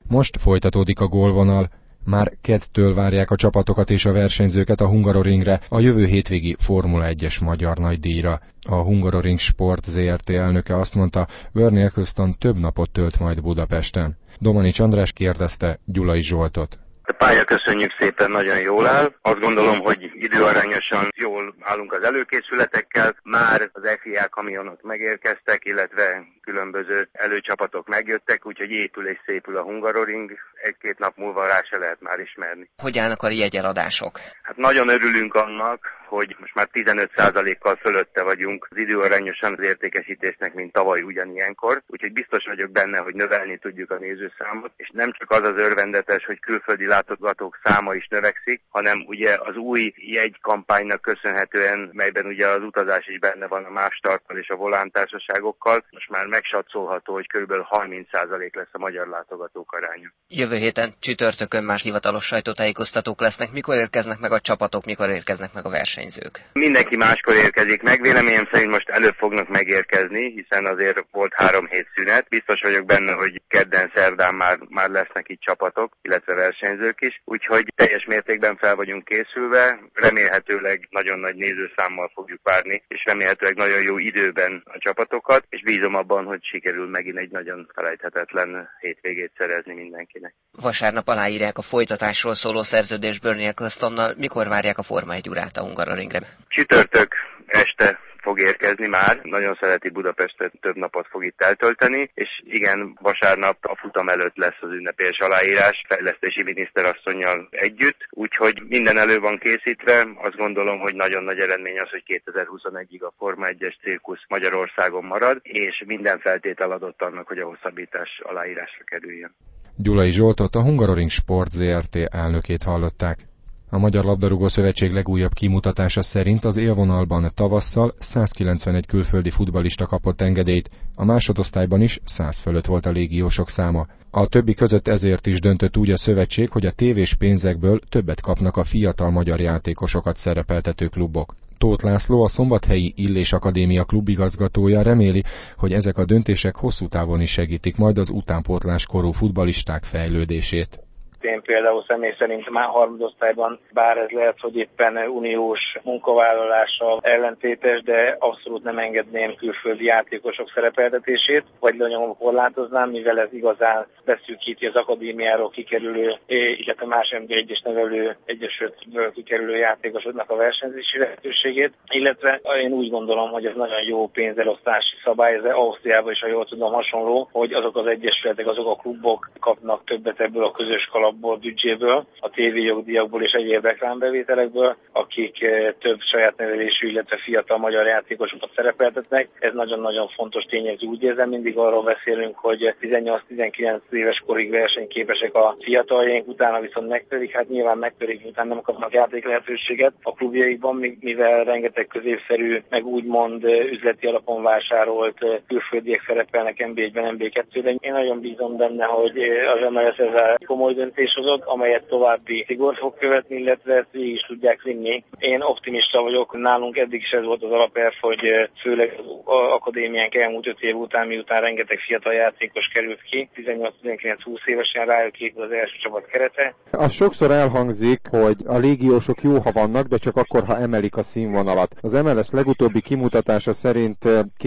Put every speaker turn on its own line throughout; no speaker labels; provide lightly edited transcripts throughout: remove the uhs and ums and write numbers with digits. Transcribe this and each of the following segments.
Most folytatódik a gólvonal. Már kedtől várják a csapatokat és a versenyzőket a Hungaroringre, a jövő hétvégi Formula 1-es magyar nagydíjra. A Hungaroring Sport Zrt. Elnöke azt mondta, Bernie Ecclestone több napot tölt majd Budapesten. Domanics András kérdezte Gyulai Zsoltot.
A pálya, köszönjük szépen, nagyon jól áll. Azt gondolom, hogy időarányosan jól állunk az előkészületekkel. Már az FIA kamionok megérkeztek, illetve különböző előcsapatok megjöttek, úgyhogy épül és szépül a Hungaroring. Egy-két nap múlva rá se lehet már ismerni.
Hogy állnak a jegyeladások?
Hát nagyon örülünk annak, hogy most már 15%-kal fölötte vagyunk az időarányosan az értékesítésnek, mint tavaly ugyanilyenkor. Úgyhogy biztos vagyok benne, hogy növelni tudjuk a nézőszámot, és nem csak az az örvendetes, hogy külföldi látogatók száma is növekszik, hanem ugye az új jegykampánynak köszönhetően, melyben ugye az utazás is benne van a Más Starttal és a Volán társaságokkal, most már megsatszolható, hogy kb. 30% lesz a magyar látogatók aránya.
Jövő héten csütörtökön már hivatalos sajtótájékoztatók lesznek. Mikor érkeznek meg a csapatok, mikor érkeznek meg a versenyzők?
Mindenki máskor érkezik meg. Véleményem szerint most előbb fognak megérkezni, hiszen azért volt 3 hét szünet. Biztos vagyok benne, hogy kedden, szerdán már lesznek itt csapatok, illetve versenyzők is. Úgyhogy teljes mértékben fel vagyunk készülve. Remélhetőleg nagyon nagy nézőszámmal fogjuk várni, és remélhetőleg nagyon jó időben a csapatokat, és bízom abban, hogy sikerül megint egy nagyon felejthetetlen hétvégét szerezni mindenkinek.
Vasárnap aláírják a folytatásról szóló szerződést Bernie Ecclestonnal. Mikor várják a Forma 1 urát a Hungaroringre?
Csütörtök este fog érkezni már, nagyon szereti Budapestet, több napot fog itt eltölteni, és igen, vasárnap a futam előtt lesz az ünnepélyes aláírás fejlesztési miniszterasszonnyal együtt, úgyhogy minden elő van készítve. Azt gondolom, hogy nagyon nagy eredmény az, hogy 2021-ig a Forma 1-es cirkusz Magyarországon marad, és minden feltétel adott annak, hogy a hosszabbítás aláírásra kerüljön.
Gyulai Zsoltot, a Hungaroring Sport Zrt. Elnökét hallották. A Magyar Labdarúgó Szövetség legújabb kimutatása szerint az élvonalban tavasszal 191 külföldi futballista kapott engedélyt, a másodosztályban is 100 fölött volt a légiósok száma. A többi között ezért is döntött úgy a szövetség, hogy a tévés pénzekből többet kapnak a fiatal magyar játékosokat szerepeltető klubok. Tóth László, a Szombathelyi Illés Akadémia klubigazgatója reméli, hogy ezek a döntések hosszú távon is segítik majd az utánpótlás korú futballisták fejlődését.
Én például személy szerint már harmadosztályban, bár ez lehet, hogy éppen uniós munkavállalással ellentétes, de abszolút nem engedném külföldi játékosok szerepeltetését, vagy lenyomom korlátoznám, mivel ez igazán beszűkíti az akadémiáról kikerülő, illetve más NB1-es nevelő egyesületből kikerülő játékosoknak a versenyzési lehetőségét, illetve én úgy gondolom, hogy ez nagyon jó pénzelosztási szabály, ez Ausztriában is, ha jól tudom, hasonló, hogy azok az egyesületek, azok a klubok kapnak többet ebből a közös kalapból, büdzséből, a tévéjogdíjakból és egyéb reklámbevételekből, akik több saját nevelésű, illetve fiatal magyar játékosokat szerepeltetnek. Ez nagyon-nagyon fontos tényező. Úgy érzem, mindig arról beszélünk, hogy 18-19 éves korig versenyképesek a fiataljaink, utána viszont megtörik, hát nyilván megtörik, utána nem kapnak játék lehetőséget a klubjaikban, mivel rengeteg középszerű, meg úgymond üzleti alapon vásárolt külföldiek szerepelnek NB1-ben, NB2-ben. Én nagyon bízom benne, hogy az MLS ezzel komoly döntés hozott, amelyet további szigor fog követni, illetve ezt végig is tudják vinni. Én optimista vagyok, nálunk eddig is ez volt az alapelv, hogy főleg az akadémiánk elmúlt 5 év után, miután rengeteg fiatal játékos került ki, 18-19-20 évesen rájuk épül az első csapat kerete.
Az sokszor elhangzik, hogy a légiósok jó, ha vannak, de csak akkor, ha emelik a színvonalat. Az MLS legutóbbi kimutatása szerint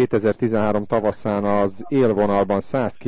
2013 tavaszán az élvonalban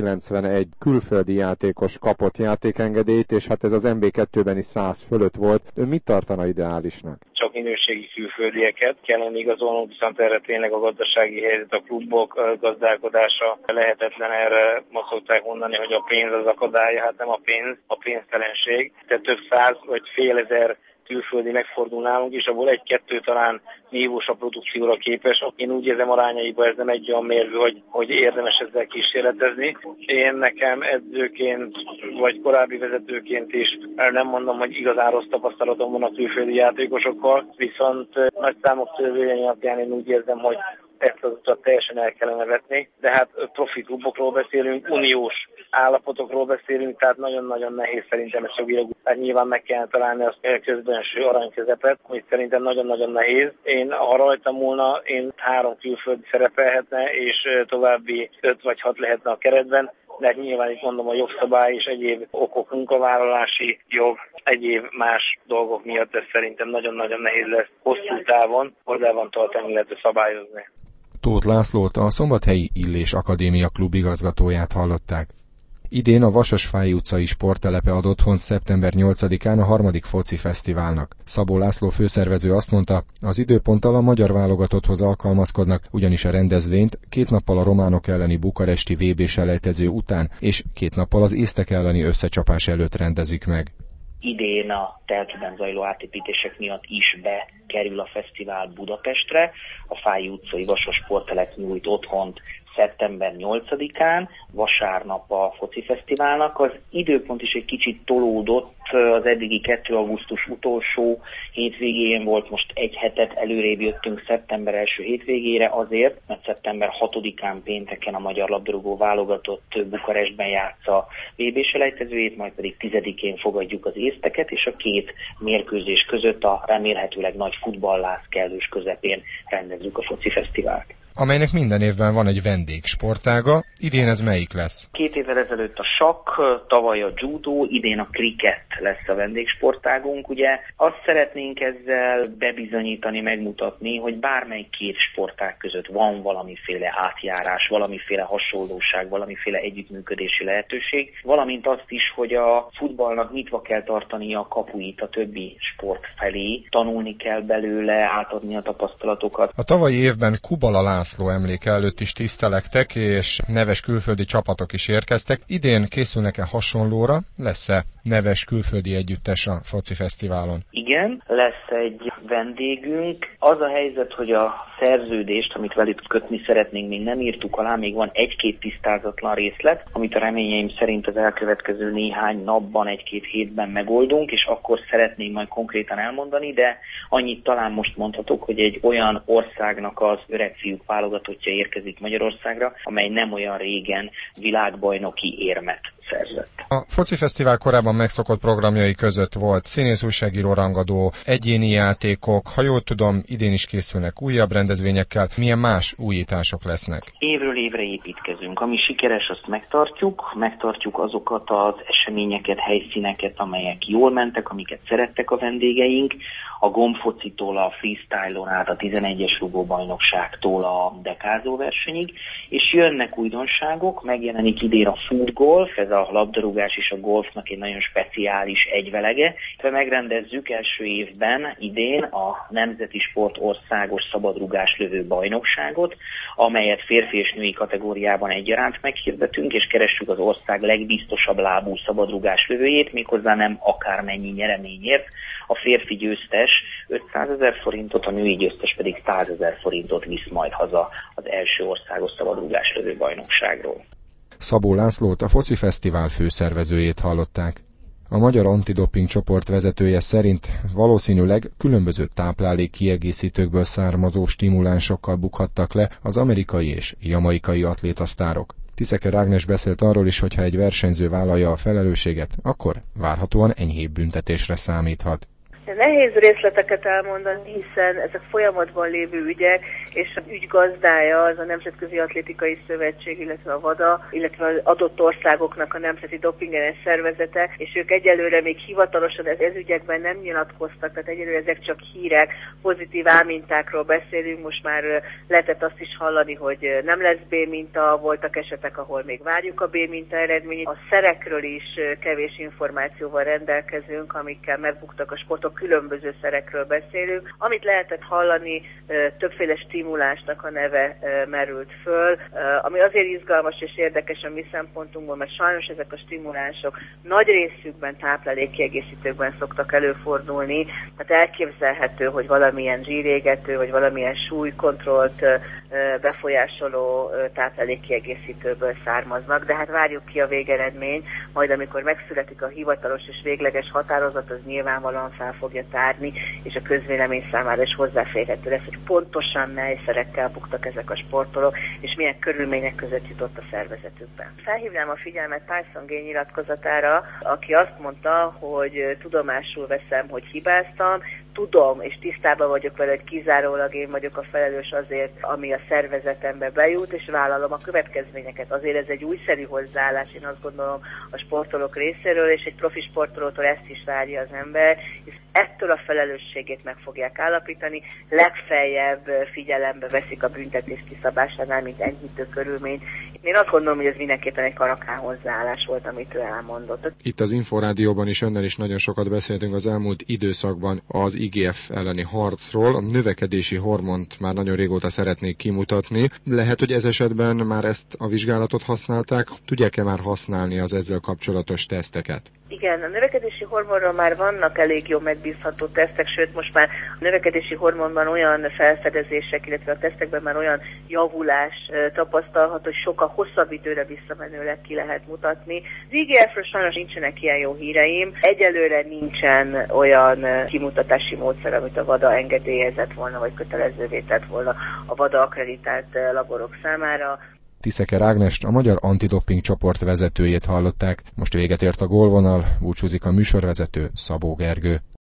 191 külföldi játékos kapott játékengedélyt, és hát ez az NB2-ben is 100 fölött volt. Ön mit tartana ideálisnak?
Csak minőségi külföldieket kellene igazolnunk, viszont erre tényleg a gazdasági helyzet, a klubok gazdálkodása lehetetlen. Erre ma szokták mondani, hogy a pénz az akadálya, hát nem a pénz, a pénztelenség. Tehát több száz vagy fél ezer külföldi megfordul nálunk, és abból 1-2 talán nívós a produkcióra képes. Én úgy érzem, arányaiban ez nem egy olyan mérvű, hogy érdemes ezzel kísérletezni. Én nekem edzőként, vagy korábbi vezetőként is nem mondom, hogy igazán rossz tapasztalatom van a külföldi játékosokkal, viszont nagy számok törvényei alapján én úgy érzem, hogy ezt az utat teljesen el kellene vetni, de hát profi klubokról beszélünk, uniós állapotokról beszélünk, tehát nagyon-nagyon nehéz szerintem ezt jogilag. Tehát nyilván meg kellene találni az közbenső aranyközepet, amit szerintem nagyon-nagyon nehéz. Ha rajtam múlna, én 3 külföldi szerepelhetne, és további 5 vagy 6 lehetne a keretben, de hát nyilván itt mondom a jogszabály és egyéb okok, munkavállalási jog, egyéb más dolgok miatt ez szerintem nagyon-nagyon nehéz lesz hosszú távon hozzá tartani, illetve szabályozni.
Tóth Lászlót, a Szombathelyi Illés Akadémia klub igazgatóját hallották. Idén a Vasasfályi utcai sporttelepe ad otthont szeptember 8-án a 3. foci fesztiválnak. Szabó László főszervező azt mondta, az időponttal a magyar válogatotthoz alkalmazkodnak, ugyanis a rendezvényt 2 nappal a románok elleni bukaresti VB-selejtező után és 2 nappal az észtek elleni összecsapás előtt rendezik meg.
Idén a telkiben zajló átépítések miatt is bekerül a fesztivál Budapestre. A Fályi utcai Vasas sporttelep nyújt otthont szeptember 8-án, vasárnap a foci fesztiválnak. Az időpont is egy kicsit tolódott, az eddigi 2. augusztus utolsó hétvégén volt, most egy hetet előrébb jöttünk szeptember első hétvégére azért, mert szeptember 6-án pénteken a magyar labdarúgó válogatott Bukarestben játsza VB-selejtezőjét, majd pedig 10-én fogadjuk az észteket, és a 2 mérkőzés között a remélhetőleg nagy futballáz kellős közepén rendezzük a foci fesztivált.
Amelynek minden évben van egy vendégsportága, idén ez melyik lesz?
2 évvel ezelőtt a sakk, tavaly a judo, idén a kriket lesz a vendégsportágunk. Ugye azt szeretnénk ezzel bebizonyítani, megmutatni, hogy bármely 2 sportág között van valamiféle átjárás, valamiféle hasonlóság, valamiféle együttműködési lehetőség, valamint azt is, hogy a futballnak nyitva kell tartania a kapuit a többi sport felé, tanulni kell belőle, átadni a tapasztalatokat.
A tavalyi évben Kubala László emléke előtt is tisztelektek, és neves külföldi csapatok is érkeztek. Idén készülnek-e hasonlóra? Lesz-e neves külföldi együttes a foci fesztiválon?
Igen, lesz egy vendégünk. Az a helyzet, hogy a szerződést, amit velük kötni szeretnénk, még nem írtuk alá, még van 1-2 tisztázatlan részlet, amit a reményeim szerint az elkövetkező néhány napban, 1-2 hétben megoldunk, és akkor szeretnénk majd konkrétan elmondani, de annyit talán most mondhatok, hogy egy olyan országnak az öregfiúk válogatottja érkezik Magyarországra, amely nem olyan régen világbajnoki érmet szerzett.
A foci fesztivál korábban megszokott programjai között volt színész, újságíró rangadó, egyéni játékok, ha jól tudom, idén is készülnek újabb rendezvényekkel. Milyen más újítások lesznek?
Évről évre építkezünk. Ami sikeres, azt megtartjuk azokat az eseményeket, helyszíneket, amelyek jól mentek, amiket szerettek a vendégeink, a gombfocitól a freestyle-on át a 11-es rugóbajnokságtól a dekázó versenyig, és jönnek újdonságok, megjelenik idén a footgolf, ez a labdarúgás és a golfnak egy nagyon speciális egyvelege. Megrendezzük első évben idén a Nemzeti Sport Országos Szabadrugás lövő bajnokságot, amelyet férfi és női kategóriában egyaránt meghirdetünk, és keressük az ország legbiztosabb lábú szabadrugás lövőjét, méghozzá nem akármennyi nyereményért. A férfi győztes 500 000 forintot, a női győztes pedig 100 000 forintot visz majd haza az első országos szabadrugás lövő bajnokságról.
Szabó Lászlót, a foci fesztivál főszervezőjét hallották. A Magyar Antidoping csoport vezetője szerint valószínűleg különböző táplálékkiegészítőkből származó stimulánsokkal bukhattak le az amerikai és jamaikai atlétasztárok. Tiszeker Ágnes beszélt arról is, hogy ha egy versenyző vállalja a felelősséget, akkor várhatóan enyhébb büntetésre számíthat.
Nehéz részleteket elmondani, hiszen ezek folyamatban lévő ügyek, és az ügy gazdája az a Nemzetközi Atlétikai Szövetség, illetve a WADA, illetve az adott országoknak a Nemzeti Dopingellenes Szervezete, és ők egyelőre még hivatalosan ez ügyekben nem nyilatkoztak, tehát egyelőre ezek csak hírek, pozitív A-mintákról beszélünk, most már lehetett azt is hallani, hogy nem lesz B-minta, voltak esetek, ahol még várjuk a B-minta eredményét. A szerekről is kevés információval rendelkezünk, amikkel megbuktak a sportok, különböző szerekről beszélünk. Amit lehetett hallani, többféle stimulásnak a neve merült föl, ami azért izgalmas és érdekes a mi szempontunkból, mert sajnos ezek a stimulások nagy részükben táplálékkiegészítőkben szoktak előfordulni, tehát elképzelhető, hogy valamilyen zsírégető, vagy valamilyen súlykontrollt befolyásoló táplálékkiegészítőből származnak, de hát várjuk ki a végeredményt, majd amikor megszületik a hivatalos és végleges határozat, az nyilvánvalóan fel fogja tárni, és a közvélemény számára is hozzáférhető lesz, hogy pontosan mely szerekkel buktak ezek a sportolók, és milyen körülmények között jutott a szervezetükben. Felhívnám a figyelmet Tyson Gay nyilatkozatára, aki azt mondta, hogy tudomásul veszem, hogy hibáztam, tudom és tisztában vagyok vele, hogy kizárólag én vagyok a felelős azért, ami a szervezetembe bejut, és vállalom a következményeket. Azért ez egy újszerű hozzáállás, én azt gondolom a sportolók részéről, és egy profi sportolótól ezt is várja az ember, és ettől a felelősségét meg fogják állapítani, legfeljebb figyelembe veszik a büntetés kiszabásánál, mint enyhítő körülményt. Én azt gondolom, hogy ez mindenképpen egy karakán hozzáállás volt, amit ő elmondott.
Itt az Inforádióban is önnel is nagyon sokat beszéltünk az elmúlt időszakban az IGF elleni harcról. A növekedési hormont már nagyon régóta szeretnék kimutatni. Lehet, hogy ez esetben már ezt a vizsgálatot használták. Tudják-e már használni az ezzel kapcsolatos teszteket?
Igen, a növekedési hormonról már vannak elég jó megbízható tesztek, sőt most már a növekedési hormonban olyan felfedezések, illetve a tesztekben már olyan javulás tapasztalható, hogy sokkal hosszabb időre visszamenőleg ki lehet mutatni. Az IGF-ről sajnos nincsenek ilyen jó híreim. Egyelőre nincsen olyan kimutatási módszer, amit a WADA engedélyezett volna, vagy kötelezővé tett volna a WADA akkreditált laborok számára.
Tiszeker Ágnest, a Magyar Antidoping csoport vezetőjét hallották. Most véget ért a gólvonal, búcsúzik a műsorvezető, Szabó Gergő.